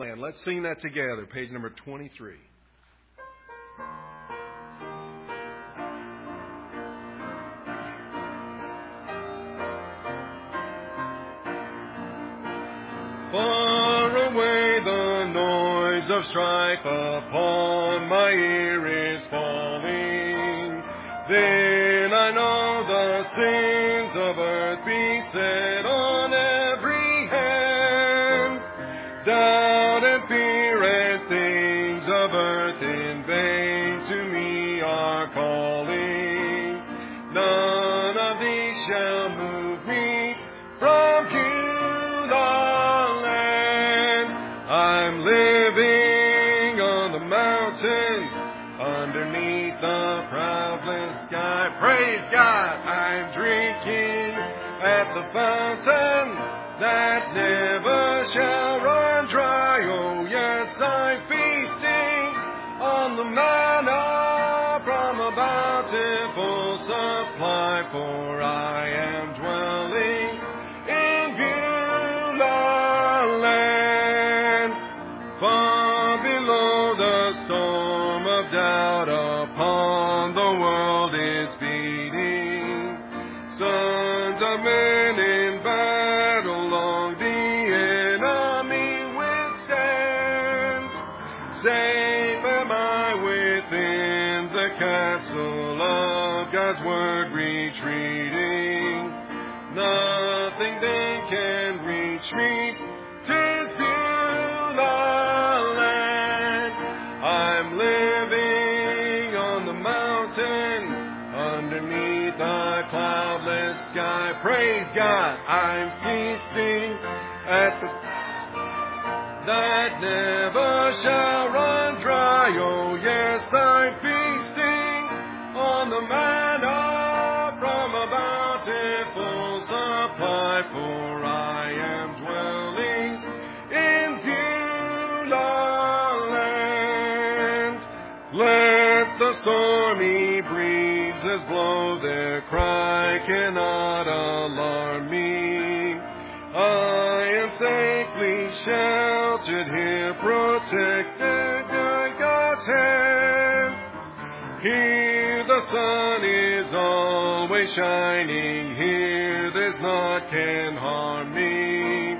And let's sing that together, page number 23. Far away the noise of strife upon my ear is falling. Then I know the sins of earth beset on every hand. Doubt and fear and things of earth in vain to me are calling. None of these shall move me from you, the land. I'm living on the mountain underneath the cloudless sky. Praise God, I'm drinking at the fountain that never shall run dry. Oh yes, I'm feasting on the manna from a bountiful supply, for I am dwelling in Beulah land. Far below the storm of doubt upon the world is beating. Sons of men in battle long the enemy withstand. Safe am I within the castle of God's word retreating. Nothing then can reach me. 'Tis Beulah land. I'm living on the mountain underneath a cloudless sky. Praise God, I'm feasting at the that never shall run dry. Oh yes, I'm feasting on the manna from a bountiful supply, for I am dwelling in Beulah land. Let the stormy breezes blow, their cry cannot alarm me. I am safely sheltered here, protected by God's hand. Here the sun is always shining, here there's naught can harm me.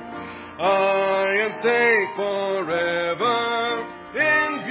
I am safe forever in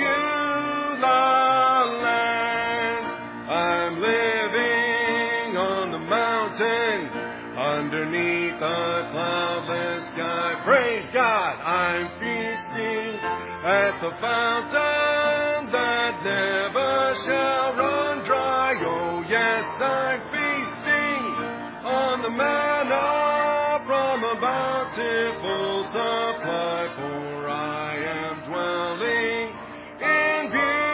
Beulah land. I'm living on the mountain underneath a cloudless sky. Praise God, I'm feasting at the fountain that never shall run dry. Oh yes, I'm feasting on the manna from a bountiful supply, for I am dwelling in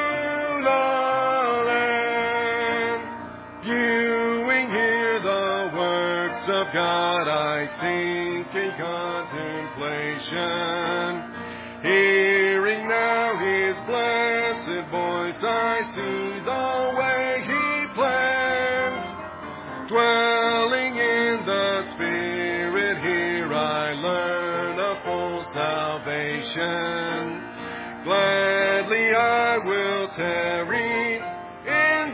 Beulah land. Viewing here the works of God, I think in contemplation. Hearing now His blessed voice, I see the way He planned. Dwelling in the Spirit, here I learn of full salvation. Gladly I will tarry in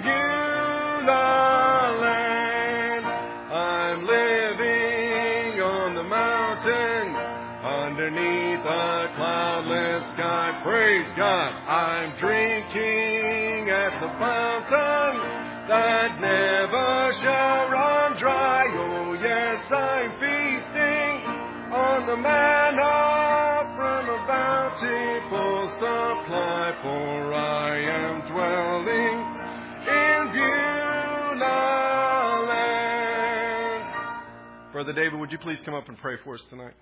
Beulah land. I'm living on the mountain underneath a cloudless sky. Praise God, I'm drinking at the fountain that never shall run dry. Oh yes, I'm feasting on the manna from a bountiful supply, for I am dwelling in Beulah land. Brother David, would you please come up and pray for us tonight?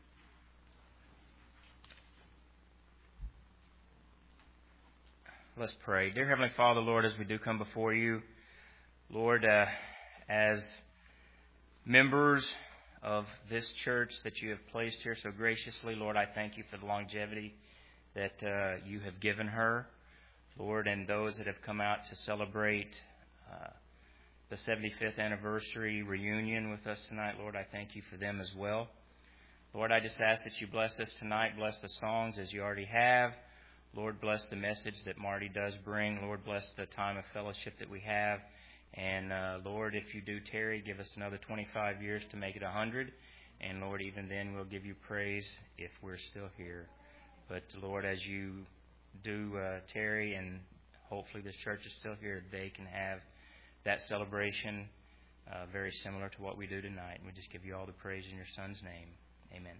Let's pray. Dear Heavenly Father, Lord, as we do come before you, Lord, as members of this church that you have placed here so graciously, Lord, I thank you for the longevity that you have given her, Lord, and those that have come out to celebrate the 75th anniversary reunion with us tonight, Lord, I thank you for them as well. Lord, I just ask that you bless us tonight. Bless the songs as you already have. Lord, bless the message that Marty does bring. Lord, bless the time of fellowship that we have. And Lord, if you do tarry, give us another 25 years to make it 100. And Lord, even then we'll give you praise if we're still here. But Lord, as you do tarry, and hopefully this church is still here, they can have that celebration very similar to what we do tonight. And we just give you all the praise in your Son's name. Amen.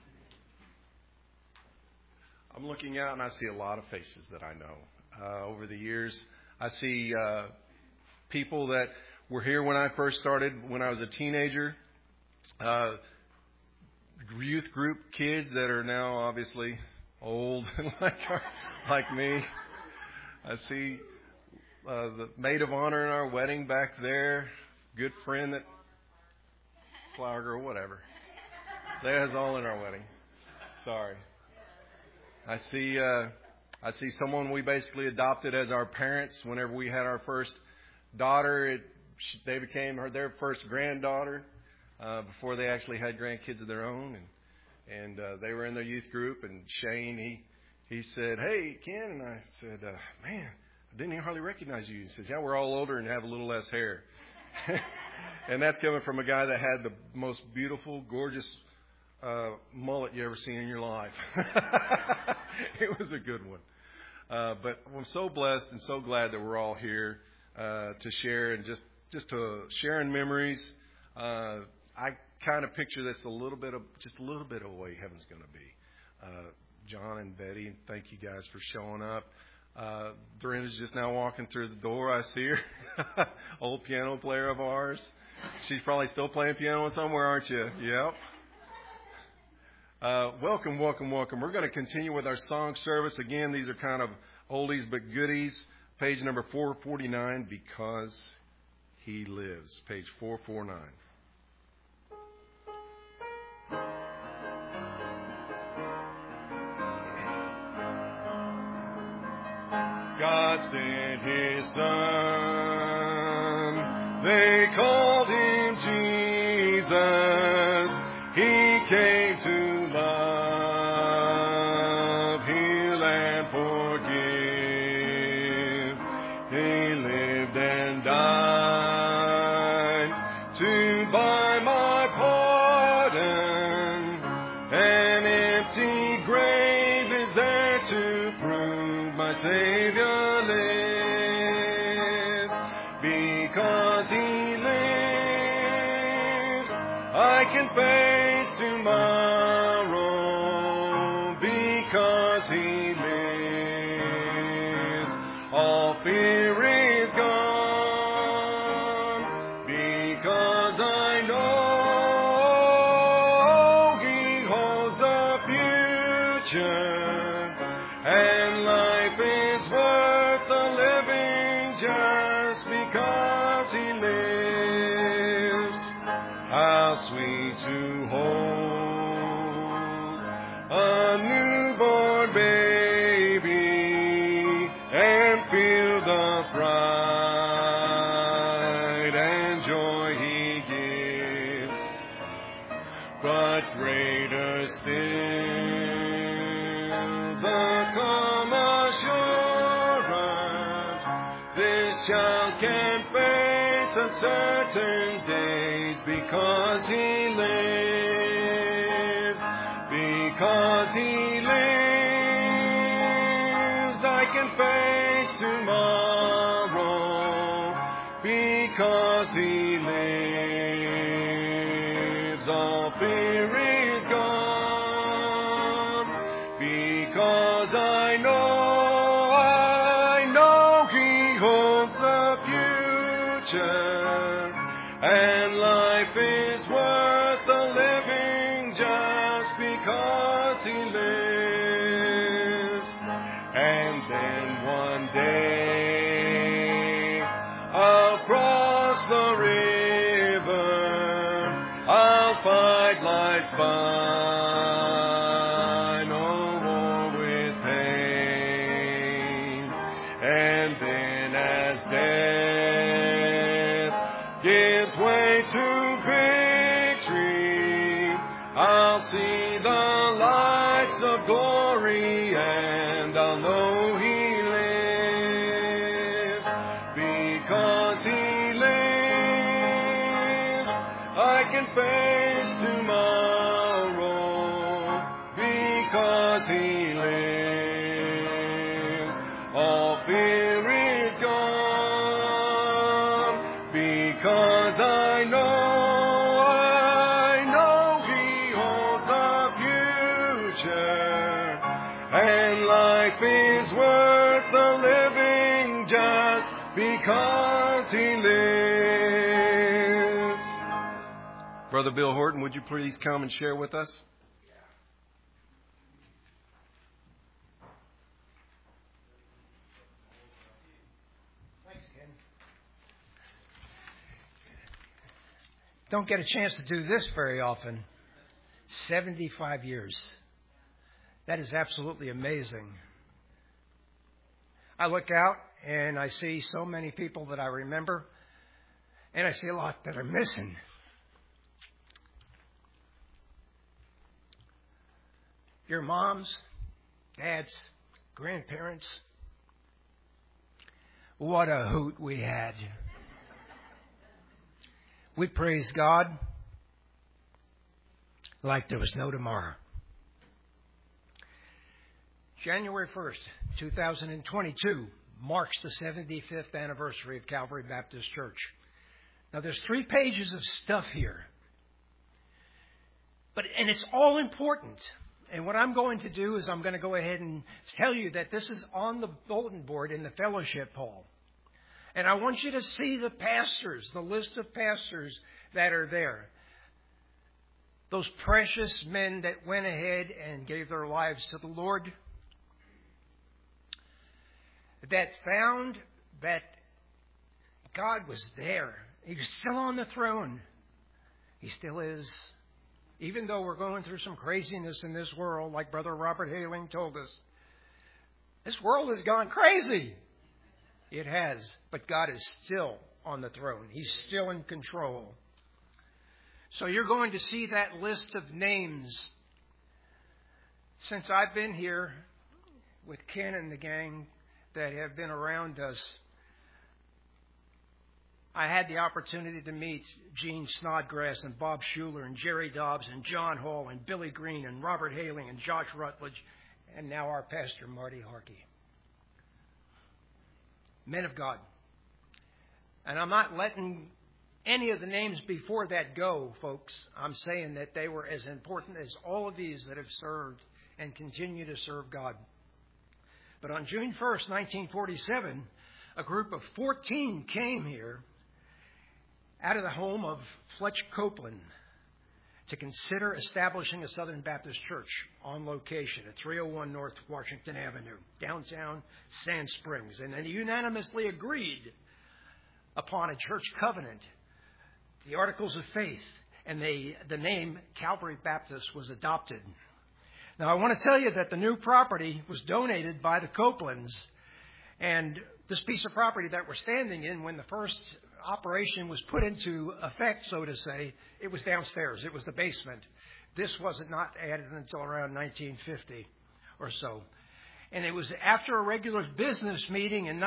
I'm looking out and I see a lot of faces that I know. Over the years, I see people that were here when I first started, when I was a teenager. Youth group kids that are now obviously old like me. I see the maid of honor in our wedding back there. Good friend that flower girl, whatever. That was all in our wedding. Sorry. I see someone we basically adopted as our parents whenever we had our first daughter. They became their first granddaughter before they actually had grandkids of their own, and they were in their youth group. And Shane, he said, "Hey, Ken," and I said, "Man, I didn't even hardly recognize you." He says, "Yeah, we're all older and have a little less hair." And that's coming from a guy that had the most beautiful, gorgeous mullet you ever seen in your life. It was a good one. But I'm so blessed and so glad that we're all here to share and just to share in memories. I kind of picture this just a little bit of the way heaven's going to be. John and Betty, thank you guys for showing up. Dorinda's just now walking through the door. I see her. Old piano player of ours. She's probably still playing piano somewhere, aren't you? Yep. Welcome. We're going to continue with our song service. Again, these are kind of oldies but goodies. Page number 449, Because He Lives. Page 449. God sent His Son. They called Him Jesus. He came to love, heal, and forgive. He lived and died to buy my pardon. An empty grave is there to prove my Savior lives. Because He lives, I can face tomorrow. Because He lives, all fear is gone. Because I know He holds the future, and life is worth the living just because He lives. How sweet to hold a newborn baby and feel the pride and joy He gives. But greater still, the calm assurance this child can face uncertain days. Because He lives, because He lives, I can face tomorrow. Because He lives, all fear is gone. Because I know He holds the future, and life is worth the living just because He lives. And then one day I'll cross the river, I'll fight life's fight, no more with pain. And then as death gives way to victory, I'll see the lights of glory, and I'll know He lives. Because He lives, I can face tomorrow. Because He lives, all fear is gone. Because I know He holds the future, and life is worth the living just because He lives. Brother Bill Horton, would you please come and share with us? Don't get a chance to do this very often. 75 years. That is absolutely amazing. I look out and I see so many people that I remember, and I see a lot that are missing. Your moms, dads, grandparents. What a hoot we had. We praise God like there was no tomorrow. January 1st, 2022 marks the 75th anniversary of Calvary Baptist Church. Now, there's 3 pages of stuff here. And it's all important. And what I'm going to do is I'm going to go ahead and tell you that this is on the bulletin board in the fellowship hall. And I want you to see the pastors, the list of pastors that are there. Those precious men that went ahead and gave their lives to the Lord. That found that God was there. He was still on the throne. He still is. Even though we're going through some craziness in this world, like Brother Robert Haling told us. This world has gone crazy. It has, but God is still on the throne. He's still in control. So you're going to see that list of names. Since I've been here with Ken and the gang that have been around us, I had the opportunity to meet Gene Snodgrass and Bob Schuler and Jerry Dobbs and John Hall and Billy Green and Robert Haling and Josh Rutledge and now our pastor, Marty Harkey. Men of God. And I'm not letting any of the names before that go, folks. I'm saying that they were as important as all of these that have served and continue to serve God. But on June 1st, 1947, a group of 14 came here out of the home of Fletch Copeland to consider establishing a Southern Baptist Church on location at 301 North Washington Avenue, downtown Sand Springs. And they unanimously agreed upon a church covenant, the Articles of Faith, and the name Calvary Baptist was adopted. Now, I want to tell you that the new property was donated by the Copelands, and this piece of property that we're standing in, when the first operation was put into effect, so to say, it was downstairs. It was the basement. This wasn't not added until around 1950 or so. And it was after a regular business meeting in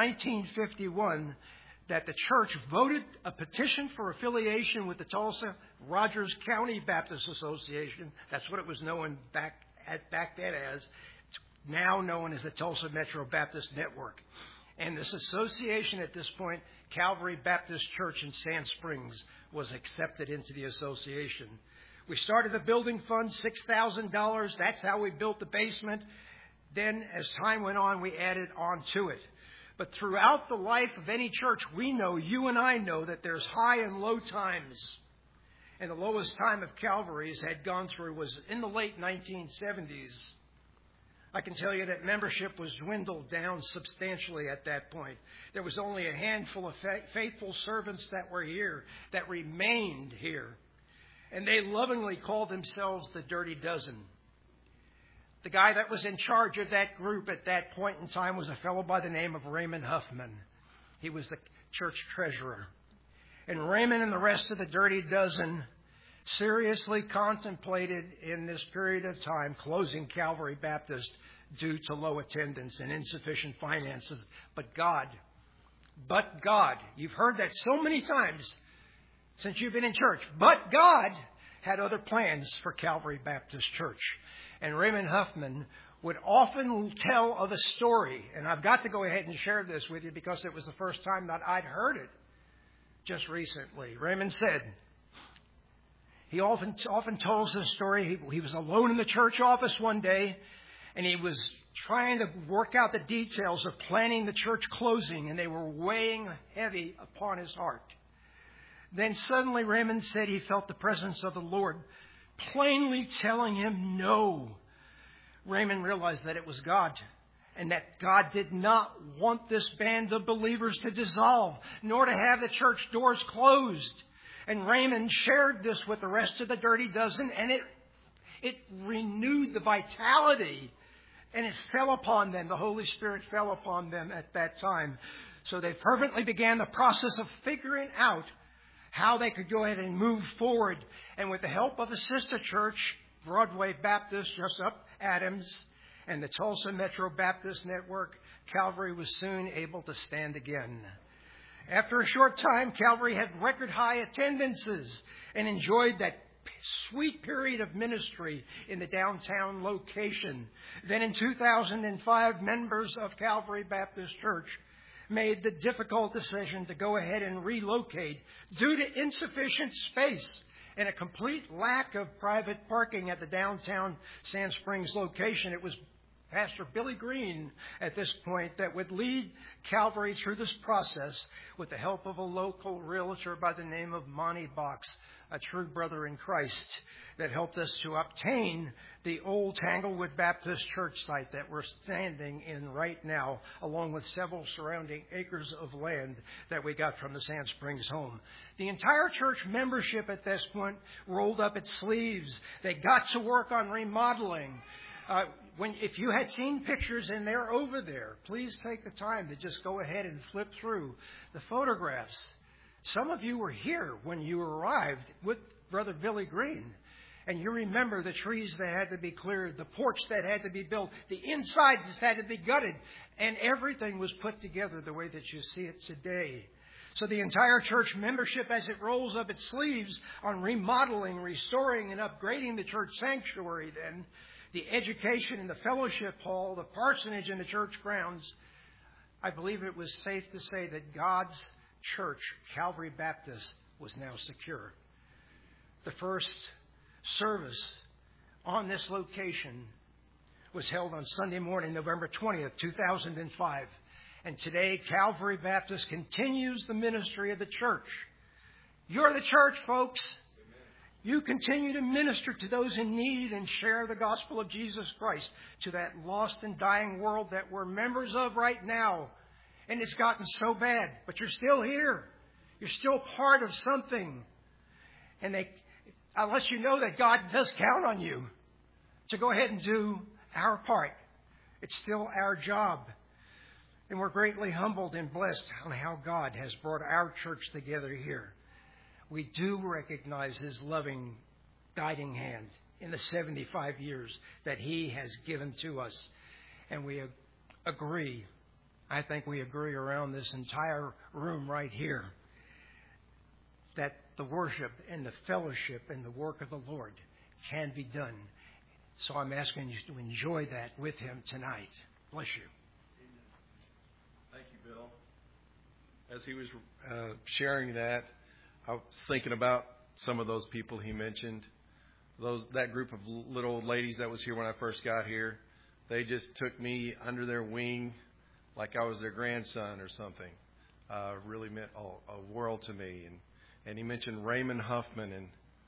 1951 that the church voted a petition for affiliation with the Tulsa Rogers County Baptist Association. That's what it was known back then as. It's now known as the Tulsa Metro Baptist Network. And this association at this point, Calvary Baptist Church in Sand Springs, was accepted into the association. We started the building fund, $6,000. That's how we built the basement. Then, as time went on, we added on to it. But throughout the life of any church, we know, you and I know, that there's high and low times. And the lowest time of Calvary's had gone through was in the late 1970s. I can tell you that membership was dwindled down substantially at that point. There was only a handful of faithful servants that were here, that remained here. And they lovingly called themselves the Dirty Dozen. The guy that was in charge of that group at that point in time was a fellow by the name of Raymond Huffman. He was the church treasurer. And Raymond and the rest of the Dirty Dozen seriously contemplated in this period of time closing Calvary Baptist due to low attendance and insufficient finances. But God, you've heard that so many times since you've been in church, but God had other plans for Calvary Baptist Church. And Raymond Huffman would often tell of a story, and I've got to go ahead and share this with you because it was the first time that I'd heard it just recently. Raymond said, he often tells this story. He was alone in the church office one day, and he was trying to work out the details of planning the church closing, and they were weighing heavy upon his heart. Then suddenly Raymond said he felt the presence of the Lord plainly telling him no. Raymond realized that it was God, and that God did not want this band of believers to dissolve, nor to have the church doors closed. And Raymond shared this with the rest of the Dirty Dozen, and it renewed the vitality, and it fell upon them. The Holy Spirit fell upon them at that time. So they fervently began the process of figuring out how they could go ahead and move forward. And with the help of a sister church, Broadway Baptist, just up Adams, and the Tulsa Metro Baptist Network, Calvary was soon able to stand again. After a short time, Calvary had record high attendances and enjoyed that sweet period of ministry in the downtown location. Then in 2005, members of Calvary Baptist Church made the difficult decision to go ahead and relocate due to insufficient space and a complete lack of private parking at the downtown Sand Springs location. It was Pastor Billy Green at this point that would lead Calvary through this process with the help of a local realtor by the name of Monty Box, a true brother in Christ, that helped us to obtain the old Tanglewood Baptist Church site that we're standing in right now, along with several surrounding acres of land that we got from the Sand Springs home. The entire church membership at this point rolled up its sleeves. They got to work on remodeling. If you had seen pictures and they're over there, please take the time to just go ahead and flip through the photographs. Some of you were here when you arrived with Brother Billy Green, and you remember the trees that had to be cleared, the porch that had to be built, the inside just had to be gutted, and everything was put together the way that you see it today. So the entire church membership, as it rolls up its sleeves on remodeling, restoring, and upgrading the church sanctuary, then the education in the fellowship hall, the parsonage and the church grounds, I believe it was safe to say that God's church, Calvary Baptist, was now secure. The first service on this location was held on Sunday morning, November 20th, 2005. And today, Calvary Baptist continues the ministry of the church. You're the church, folks. You continue to minister to those in need and share the gospel of Jesus Christ to that lost and dying world that we're members of right now. And it's gotten so bad, but you're still here. You're still part of something. And I'll let you know that God does count on you to go ahead and do our part. It's still our job. And we're greatly humbled and blessed on how God has brought our church together here. We do recognize His loving, guiding hand in the 75 years that He has given to us. And we agree, I think we agree around this entire room right here, that the worship and the fellowship and the work of the Lord can be done. So I'm asking you to enjoy that with Him tonight. Bless you. Thank you, Bill. As he was sharing that, I was thinking about some of those people he mentioned. That group of little old ladies that was here when I first got here, they just took me under their wing like I was their grandson or something. Really meant a world to me. And he mentioned Raymond Huffman, and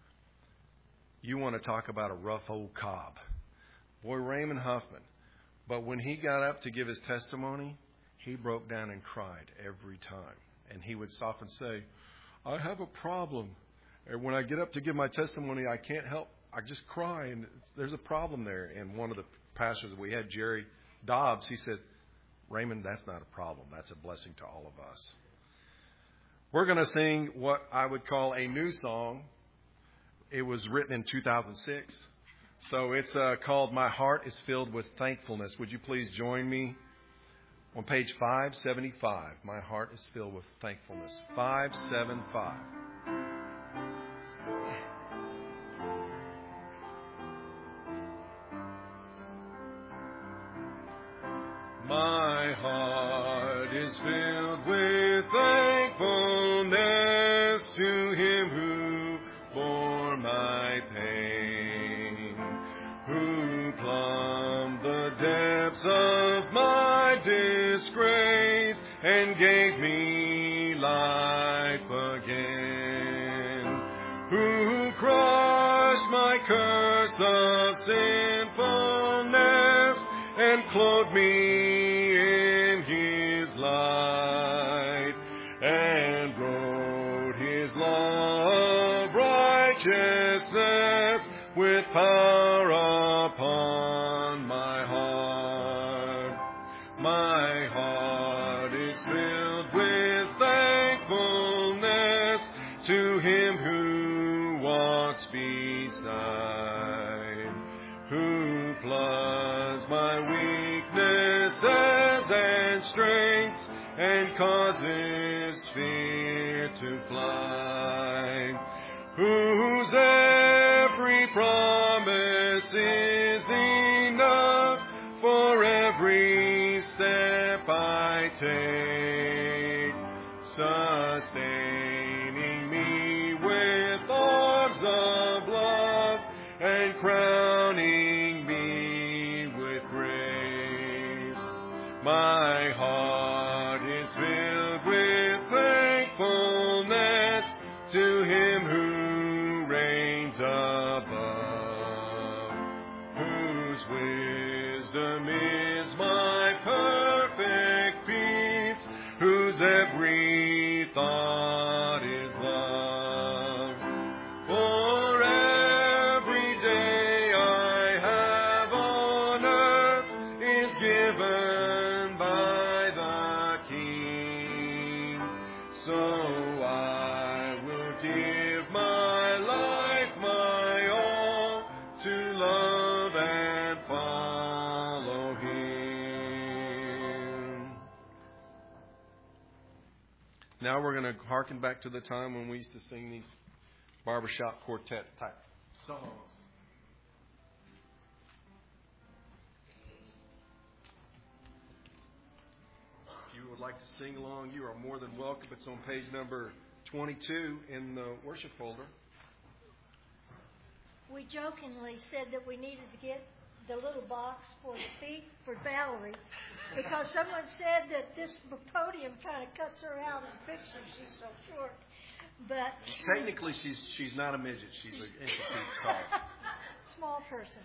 you want to talk about a rough old cob. Boy, Raymond Huffman. But when he got up to give his testimony, he broke down and cried every time. And he would often say, I have a problem. And when I get up to give my testimony, I can't help. I just cry, and there's a problem there. And one of the pastors that we had, Jerry Dobbs, he said, Raymond, that's not a problem. That's a blessing to all of us. We're going to sing what I would call a new song It was written in 2006. So it's called My Heart is Filled with Thankfulness. Would you please join me on page 575? My heart is filled with thankfulness. 575. My heart is filled with thankfulness to Him who bore my pain, who plumbed the depths of my disgrace and gave me life again, who crushed my curse of sinfulness and clothed me in His light, and wrote His law of righteousness with power upon my heart. My heart is filled with thankfulness to Him who walks beside, who floods my weaknesses and strengths and causes fear to fly, whose every promise is enough for every step I take, sustaining me with arms of love and crowning me with grace. My heart is filled with thankfulness to Him who reigns above, whose wisdom is my perfect peace, whose every thought is love. For every day I have on earth is given by the King, so I will give my life, my all, to love and follow Him. Now we're going to hearken back to the time when we used to sing these barbershop quartet type songs. If you would like to sing along, you are more than welcome. It's on page number 22 in the worship folder. We jokingly said that we needed to get the little box for the feet for Valerie because someone said that this podium kind of cuts her out in pictures. She's so short. But technically, she's not a midget. She's an inch or two tall. Small person.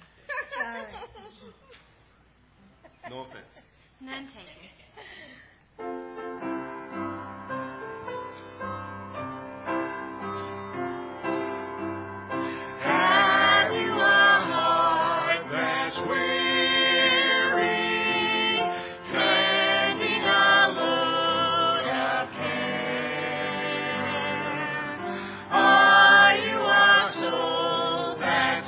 No offense. None taken. Have you a heart that's weary, turning a load of care? Are you a soul that's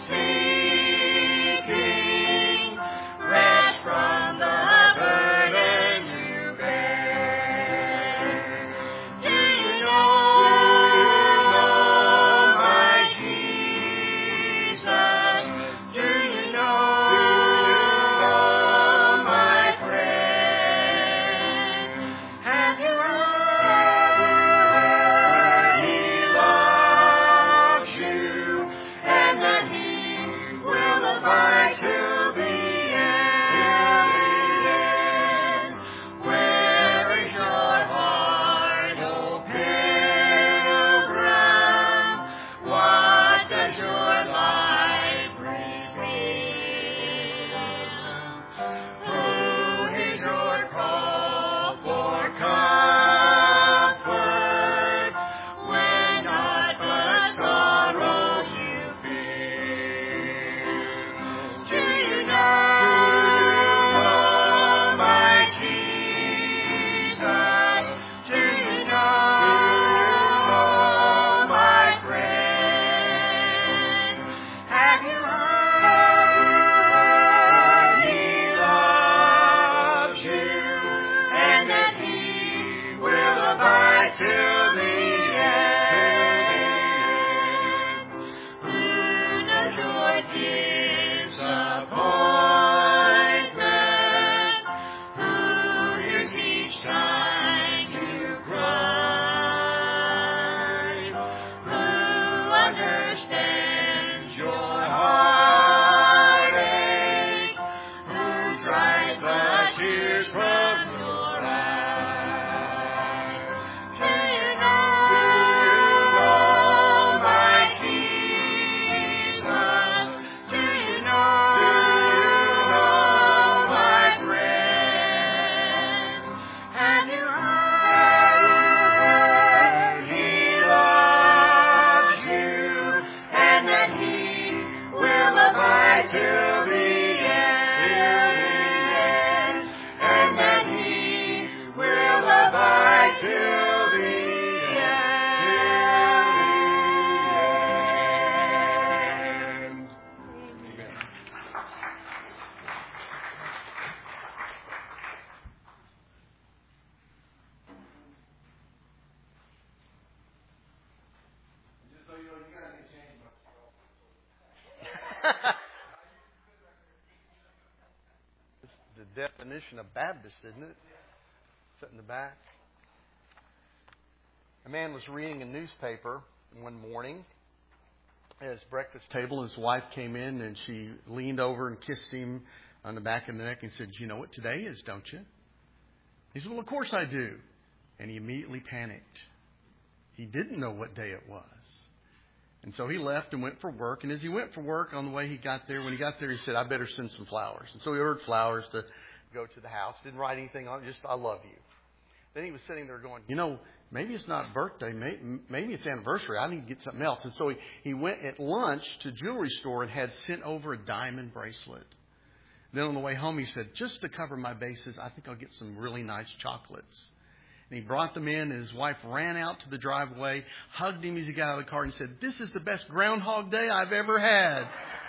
seeking rest from the burden abide till the end. Who knows your disappointment? Who hears each time you cry? Who understands your heartache? Who dries the tears from your eyes? Do you know my Jesus? Do you know my friend? Have you heard He loves you, and that He will abide till the end, and that He will abide till the end. Amen. Just so you know, you gotta get changed. The definition of Baptist, isn't it? Sit in the back. A man was reading a newspaper one morning at his breakfast table. His wife came in and she leaned over and kissed him on the back of the neck and said, "You know what today is, don't you?" He said, "Well, of course I do." And he immediately panicked. He didn't know what day it was. And so he left and went for work. And as he went for work, on the way when he got there, he said, "I better send some flowers." And so he ordered flowers to go to the house. Didn't write anything on it, just, "I love you." Then he was sitting there going, maybe it's not birthday. Maybe it's anniversary. I need to get something else. And so he went at lunch to a jewelry store and had sent over a diamond bracelet. Then on the way home, he said, "Just to cover my bases, I think I'll get some really nice chocolates." And he brought them in, and his wife ran out to the driveway, hugged him as he got out of the car, and said, "This is the best Groundhog Day I've ever had."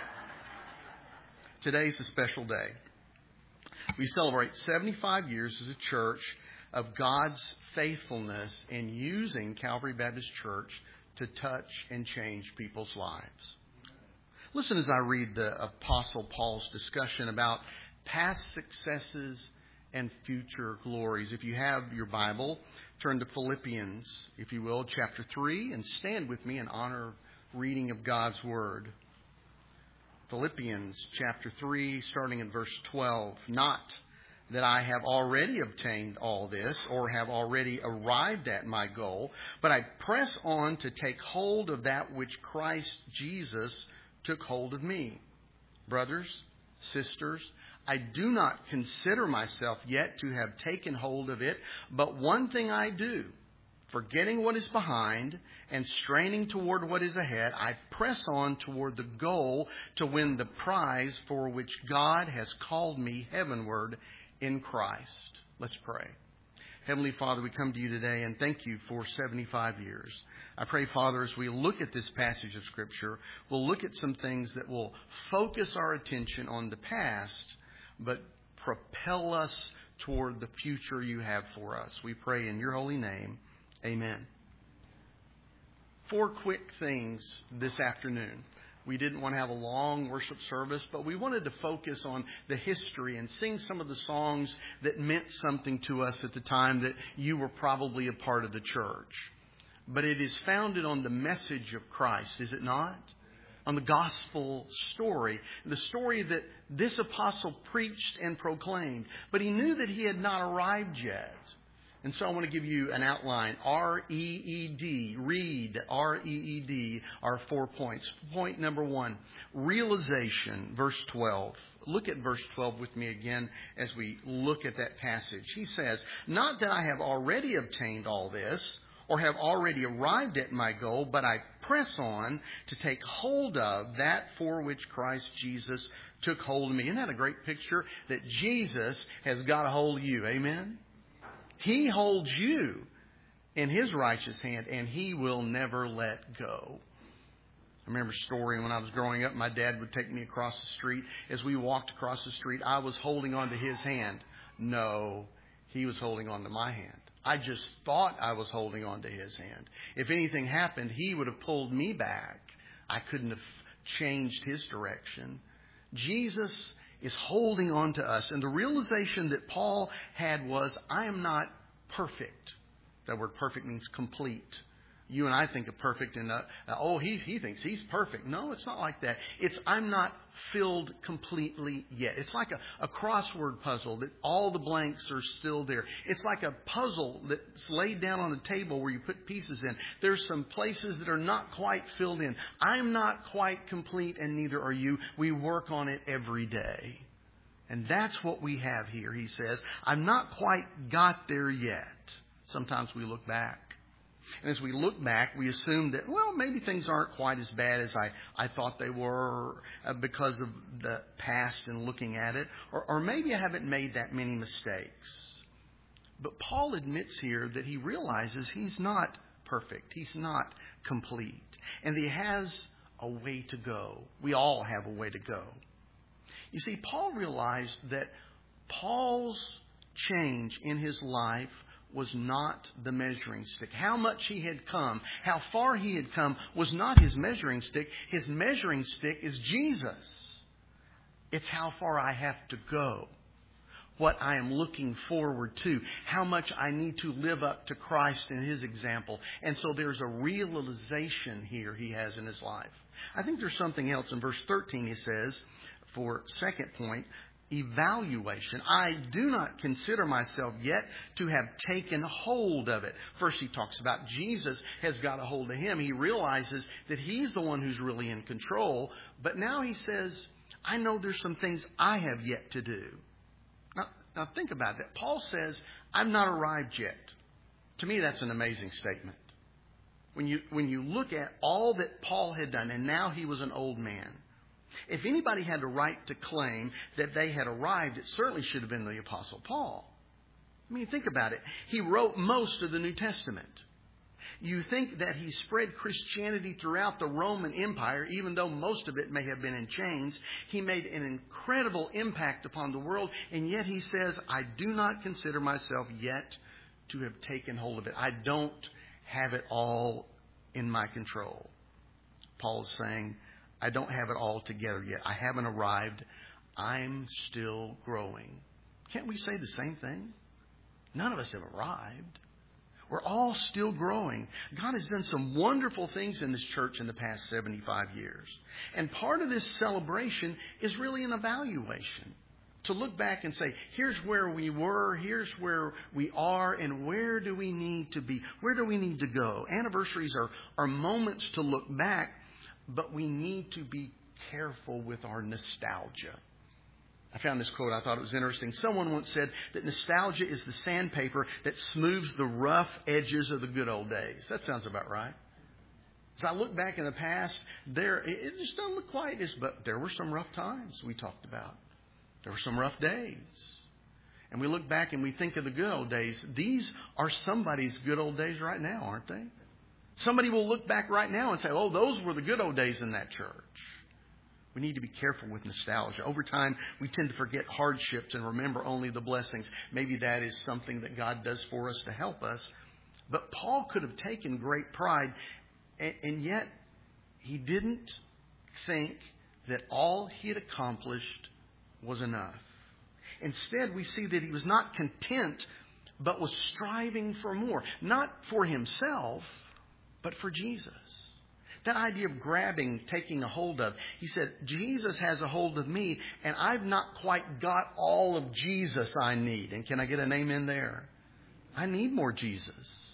Today's a special day. We celebrate 75 years as a church of God's faithfulness in using Calvary Baptist Church to touch and change people's lives. Listen as I read the Apostle Paul's discussion about past successes and future glories. If you have your Bible, turn to Philippians, if you will, chapter 3, and stand with me in honor of reading of God's Word. Philippians chapter 3, starting in verse 12. "Not that I have already obtained all this or have already arrived at my goal, but I press on to take hold of that which Christ Jesus took hold of me. Brothers, sisters, I do not consider myself yet to have taken hold of it, but one thing I do, forgetting what is behind and straining toward what is ahead, I press on toward the goal to win the prize for which God has called me heavenward in Christ." Let's pray. Heavenly Father, we come to you today and thank you for 75 years. I pray, Father, as we look at this passage of Scripture, we'll look at some things that will focus our attention on the past, but propel us toward the future you have for us. We pray in your holy name. Amen. 4 quick things this afternoon. We didn't want to have a long worship service, but we wanted to focus on the history and sing some of the songs that meant something to us at the time that you were probably a part of the church. But it is founded on the message of Christ, is it not? On the gospel story, the story that this apostle preached and proclaimed. But he knew that he had not arrived yet. And so I want to give you an outline. R-E-E-D, read, R-E-E-D, are 4 points. Point number 1, realization, verse 12. Look at verse 12 with me again as we look at that passage. He says, "Not that I have already obtained all this or have already arrived at my goal, but I press on to take hold of that for which Christ Jesus took hold of me." Isn't that a great picture? That Jesus has got a hold of you. Amen? He holds you in His righteous hand, and He will never let go. I remember a story when I was growing up, my dad would take me across the street. As we walked across the street, I was holding on to his hand. No, he was holding on to my hand. I just thought I was holding on to His hand. If anything happened, He would have pulled me back. I couldn't have changed His direction. Jesus is holding on to us. And the realization that Paul had was, I am not perfect. That word perfect means complete. You and I think of perfect and, he thinks he's perfect. No, it's not like that. It's, I'm not filled completely yet. It's like a crossword puzzle that all the blanks are still there. It's like a puzzle that's laid down on the table where you put pieces in. There's some places that are not quite filled in. I'm not quite complete, and neither are you. We work on it every day. And that's what we have here. He says, I've not quite got there yet. Sometimes we look back. And as we look back, we assume that, well, maybe things aren't quite as bad as I thought they were because of the past and looking at it. Or maybe I haven't made that many mistakes. But Paul admits here that he realizes he's not perfect. He's not complete. And he has a way to go. We all have a way to go. You see, Paul realized that Paul's change in his life was not the measuring stick. How much he had come, how far he had come was not his measuring stick. His measuring stick is Jesus. It's how far I have to go. What I am looking forward to. How much I need to live up to Christ and His example. And so there's a realization here he has in his life. I think there's something else. In verse 13 he says, for second point, evaluation. I do not consider myself yet to have taken hold of it. First he talks about Jesus has got a hold of him. He realizes that he's the one who's really in control. But now he says, I know there's some things I have yet to do. Now think about that. Paul says, I've not arrived yet. To me, that's an amazing statement. When you look at all that Paul had done, and now he was an old man. If anybody had the right to claim that they had arrived, it certainly should have been the Apostle Paul. I mean, think about it. He wrote most of the New Testament. You think that he spread Christianity throughout the Roman Empire, even though most of it may have been in chains. He made an incredible impact upon the world, and yet he says, I do not consider myself yet to have taken hold of it. I don't have it all in my control. Paul is saying, I don't have it all together yet. I haven't arrived. I'm still growing. Can't we say the same thing? None of us have arrived. We're all still growing. God has done some wonderful things in this church in the past 75 years. And part of this celebration is really an evaluation. To look back and say, here's where we were, here's where we are, and where do we need to be? Where do we need to go? Anniversaries are moments to look back, but we need to be careful with our nostalgia. I found this quote. I thought it was interesting. Someone once said that nostalgia is the sandpaper that smooths the rough edges of the good old days. That sounds about right. As I look back in the past, it just doesn't look quite as, but there were some rough times we talked about. There were some rough days. And we look back and we think of the good old days. These are somebody's good old days right now, aren't they? Somebody will look back right now and say, oh, those were the good old days in that church. We need to be careful with nostalgia. Over time, we tend to forget hardships and remember only the blessings. Maybe that is something that God does for us to help us. But Paul could have taken great pride, and yet he didn't think that all he had accomplished was enough. Instead, we see that he was not content, but was striving for more. Not for himself, but for Jesus. That idea of grabbing, taking a hold of. He said, Jesus has a hold of me, and I've not quite got all of Jesus I need. And can I get an amen there? I need more Jesus.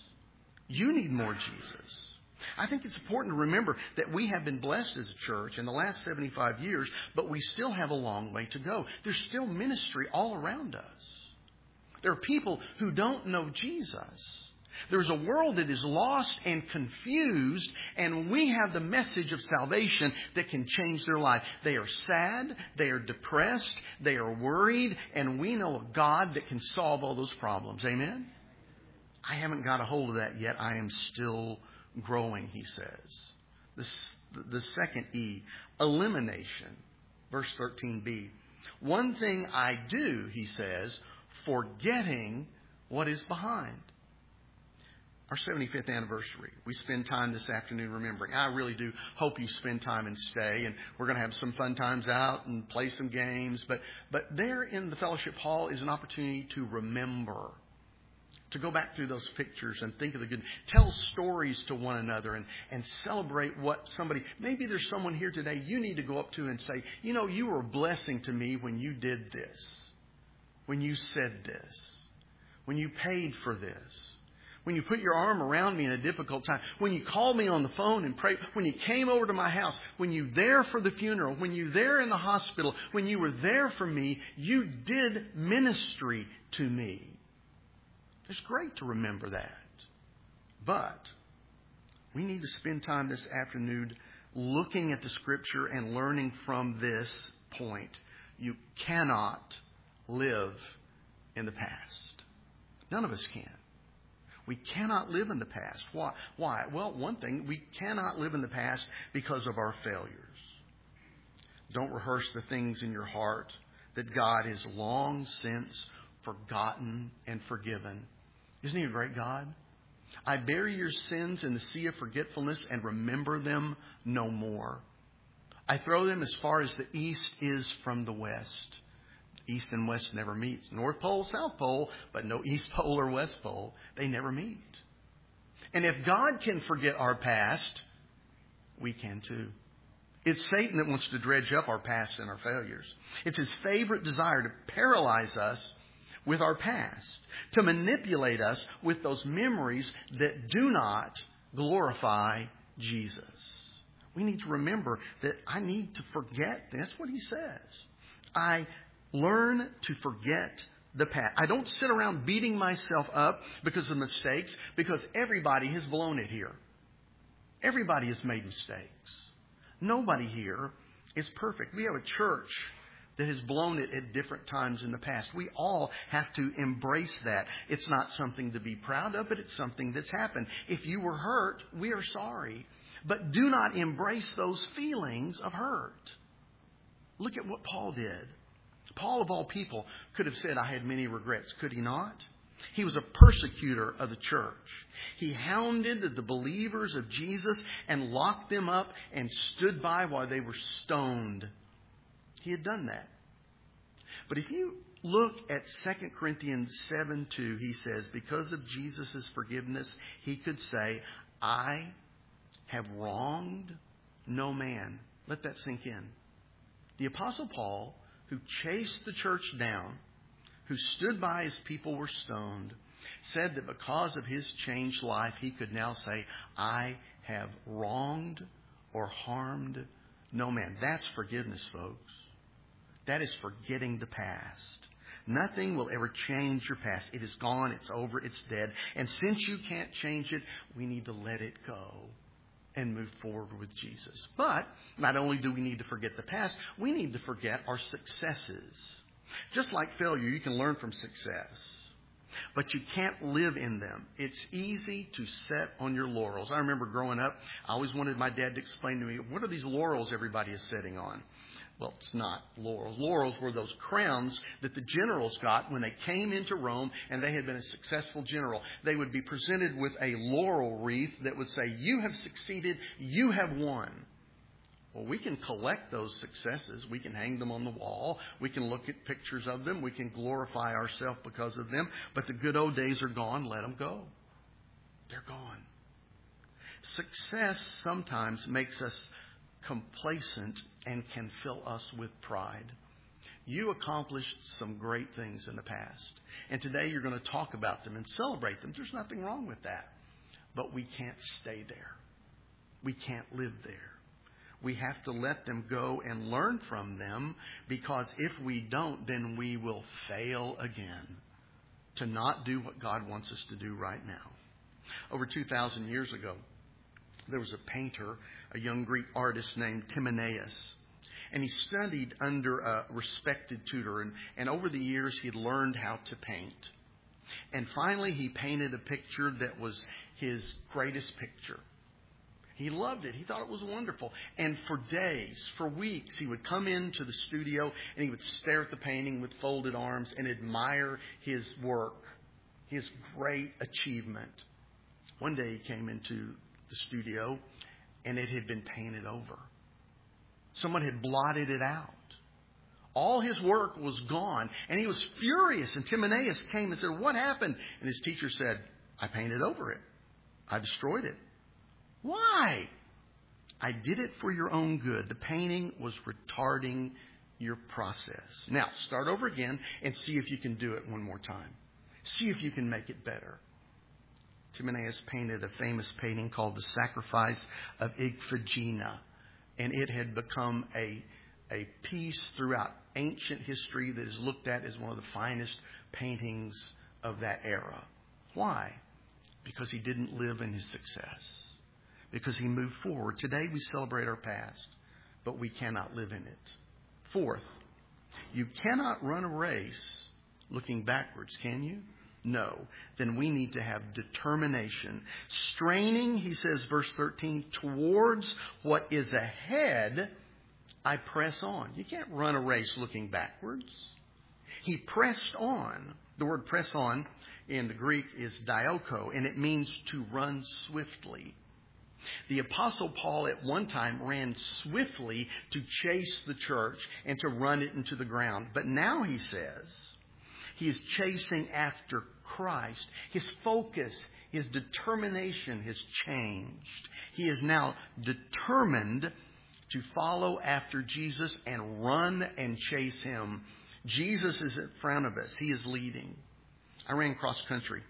You need more Jesus. I think it's important to remember that we have been blessed as a church in the last 75 years, but we still have a long way to go. There's still ministry all around us. There are people who don't know Jesus. There's a world that is lost and confused, and we have the message of salvation that can change their life. They are sad, they are depressed, they are worried, and we know a God that can solve all those problems. Amen? I haven't got a hold of that yet. I am still growing, he says. The second E, elimination. Verse 13b. One thing I do, he says, forgetting what is behind. our 75th anniversary. We spend time this afternoon remembering. I really do hope you spend time and stay. And we're going to have some fun times out and play some games. But there in the fellowship hall is an opportunity to remember, to go back through those pictures and think of the good. Tell stories to one another and celebrate what somebody. Maybe there's someone here today you need to go up to and say, you know, you were a blessing to me when you did this, when you said this, when you paid for this, when you put your arm around me in a difficult time, when you called me on the phone and prayed, when you came over to my house, when you were there for the funeral, when you were there in the hospital, when you were there for me, you did ministry to me. It's great to remember that. But we need to spend time this afternoon looking at the Scripture and learning from this point. You cannot live in the past. None of us can. We cannot live in the past. Why? Well, one thing, we cannot live in the past because of our failures. Don't rehearse the things in your heart that God has long since forgotten and forgiven. Isn't He a great God? I bury your sins in the sea of forgetfulness and remember them no more. I throw them as far as the east is from the west. East and west never meet. North Pole, South Pole, but no East Pole or West Pole. They never meet. And if God can forget our past, we can too. It's Satan that wants to dredge up our past and our failures. It's his favorite desire to paralyze us with our past, to manipulate us with those memories that do not glorify Jesus. We need to remember that I need to forget. That's what he says. I learn to forget the past. I don't sit around beating myself up because of mistakes, because everybody has blown it here. Everybody has made mistakes. Nobody here is perfect. We have a church that has blown it at different times in the past. We all have to embrace that. It's not something to be proud of, but it's something that's happened. If you were hurt, we are sorry. But do not embrace those feelings of hurt. Look at what Paul did. Paul, of all people, could have said, I had many regrets. Could he not? He was a persecutor of the church. He hounded the believers of Jesus and locked them up and stood by while they were stoned. He had done that. But if you look at 2 Corinthians 7:2, he says, because of Jesus' forgiveness, he could say, I have wronged no man. Let that sink in. The Apostle Paul, who chased the church down, who stood by as people were stoned, said that because of his changed life, he could now say, I have wronged or harmed no man. That's forgiveness, folks. That is forgetting the past. Nothing will ever change your past. It is gone. It's over. It's dead. And since you can't change it, we need to let it go and move forward with Jesus. But not only do we need to forget the past, we need to forget our successes. Just like failure, you can learn from success, but you can't live in them. It's easy to set on your laurels. I remember growing up, I always wanted my dad to explain to me, what are these laurels everybody is sitting on? Well, it's not laurels. Laurels were those crowns that the generals got when they came into Rome and they had been a successful general. They would be presented with a laurel wreath that would say, you have succeeded, you have won. Well, we can collect those successes. We can hang them on the wall. We can look at pictures of them. We can glorify ourselves because of them. But the good old days are gone. Let them go. They're gone. Success sometimes makes us complacent and can fill us with pride. You accomplished some great things in the past. And today you're going to talk about them and celebrate them. There's nothing wrong with that. But we can't stay there. We can't live there. We have to let them go and learn from them, because if we don't, then we will fail again to not do what God wants us to do right now. Over 2,000 years ago, there was a painter, a young Greek artist named Timaeus. And he studied under a respected tutor. And over the years, he had learned how to paint. And finally, he painted a picture that was his greatest picture. He loved it. He thought it was wonderful. And for days, for weeks, he would come into the studio and he would stare at the painting with folded arms and admire his work, his great achievement. One day he came into the studio and it had been painted over. Someone had blotted it out. All his work was gone, and he was furious. And Timaeus came and said, "What happened?" And his teacher said, "I painted over it. I destroyed it." "Why?" "I did it for your own good. The painting was retarding your process." Now, start over again and see if you can do it one more time. See if you can make it better. Timaeus painted a famous painting called The Sacrifice of Iphigenia, and it had become a piece throughout ancient history that is looked at as one of the finest paintings of that era. Why? Because he didn't live in his success. Because he moved forward. Today we celebrate our past, but we cannot live in it. Fourth, you cannot run a race looking backwards, can you? No. Then we need to have determination. Straining, he says, verse 13, towards what is ahead, I press on. You can't run a race looking backwards. He pressed on. The word press on in the Greek is dioko, and it means to run swiftly. The Apostle Paul at one time ran swiftly to chase the church and to run it into the ground. But now he says he is chasing after Christ. His focus, his determination has changed. He is now determined to follow after Jesus and run and chase him. Jesus is in front of us. He is leading. I ran cross country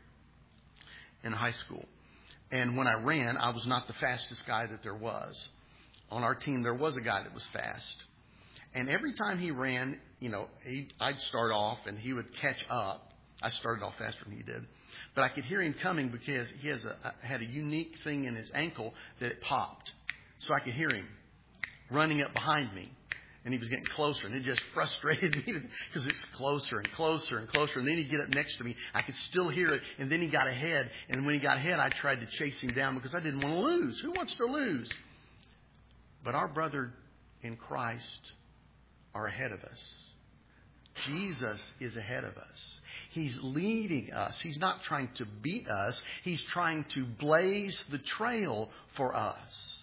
in high school. And when I ran, I was not the fastest guy that there was. On our team, there was a guy that was fast. And every time he ran, I'd start off and he would catch up. I started off faster than he did. But I could hear him coming because he had a unique thing in his ankle that it popped. So I could hear him running up behind me. And he was getting closer. And it just frustrated me because it's closer and closer and closer. And then he'd get up next to me. I could still hear it. And then he got ahead. And when he got ahead, I tried to chase him down because I didn't want to lose. Who wants to lose? But our brother in Christ are ahead of us. Jesus is ahead of us. He's leading us. He's not trying to beat us. He's trying to blaze the trail for us.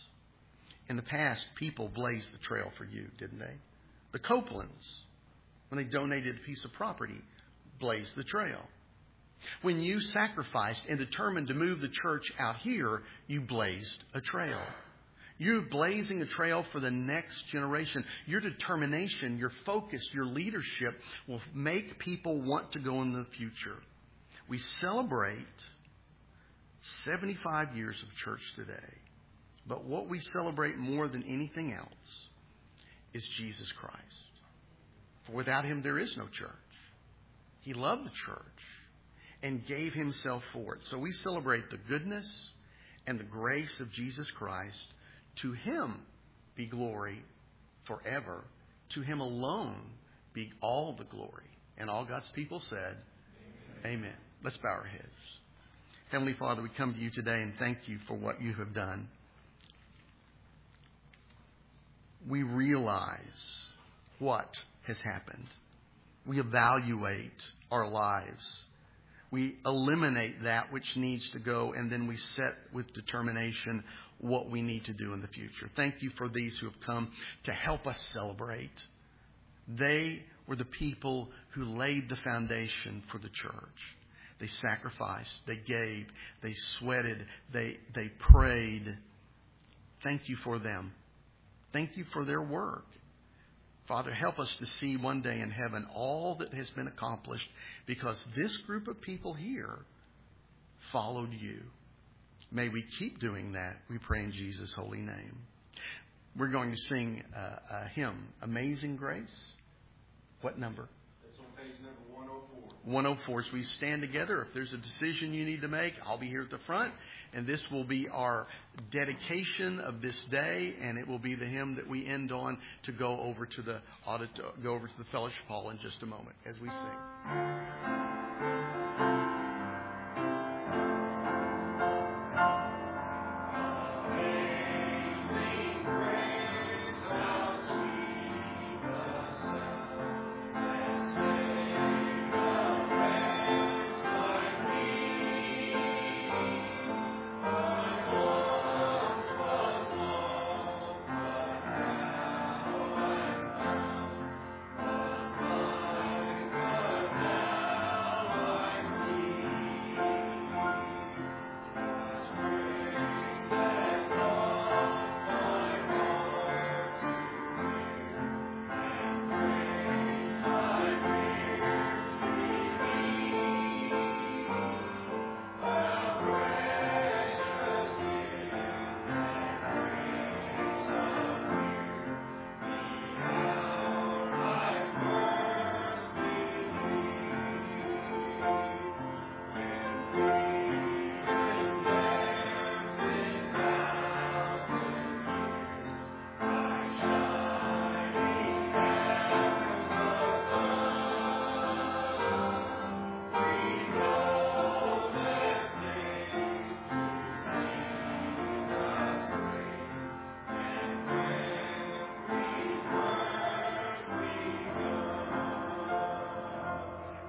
In the past, people blazed the trail for you, didn't they? The Copelands, when they donated a piece of property, blazed the trail. When you sacrificed and determined to move the church out here, you blazed a trail. You're blazing a trail for the next generation. Your determination, your focus, your leadership will make people want to go in the future. We celebrate 75 years of church today. But what we celebrate more than anything else is Jesus Christ. For without him, there is no church. He loved the church and gave himself for it. So we celebrate the goodness and the grace of Jesus Christ. To him be glory forever. To him alone be all the glory. And all God's people said, Amen. Let's bow our heads. Heavenly Father, we come to you today and thank you for what you have done. We realize what has happened. We evaluate our lives. We eliminate that which needs to go, and then we set with determination what we need to do in the future. Thank you for these who have come to help us celebrate. They were the people who laid the foundation for the church. They sacrificed, they gave, they sweated, they prayed. Thank you for them. Thank you for their work. Father, help us to see one day in heaven all that has been accomplished because this group of people here followed you. May we keep doing that, we pray in Jesus' holy name. We're going to sing a hymn, Amazing Grace. What number? It's on page number 104. 104. So we stand together. If there's a decision you need to make, I'll be here at the front. And this will be our dedication of this day, and it will be the hymn that we end on to go over to the fellowship hall in just a moment as we sing.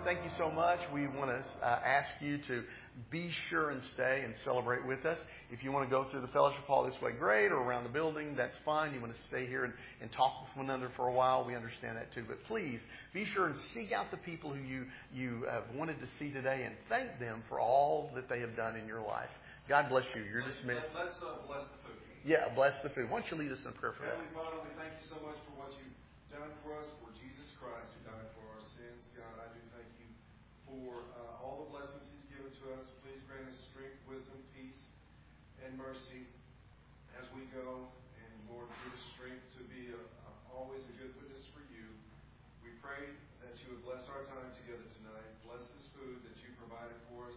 thank you so much. We want to ask you to be sure and stay and celebrate with us. If you want to go through the fellowship hall this way, great, or around the building, that's fine. You want to stay here and talk with one another for a while, we understand that too. But please, be sure and seek out the people who you have wanted to see today and thank them for all that they have done in your life. God bless you. You're dismissed. Let's bless the food. Yeah, bless the food. Why don't you lead us in a prayer for that? Heavenly Father, we thank you so much for what you've done for us, for Jesus Christ who died for our sins. God, I do thank you for all the blessings He's given to us. Please grant us strength, wisdom, peace, and mercy as we go. And Lord, give us strength to be always a good witness for you. We pray that you would bless our time together tonight. Bless this food that you provided for us.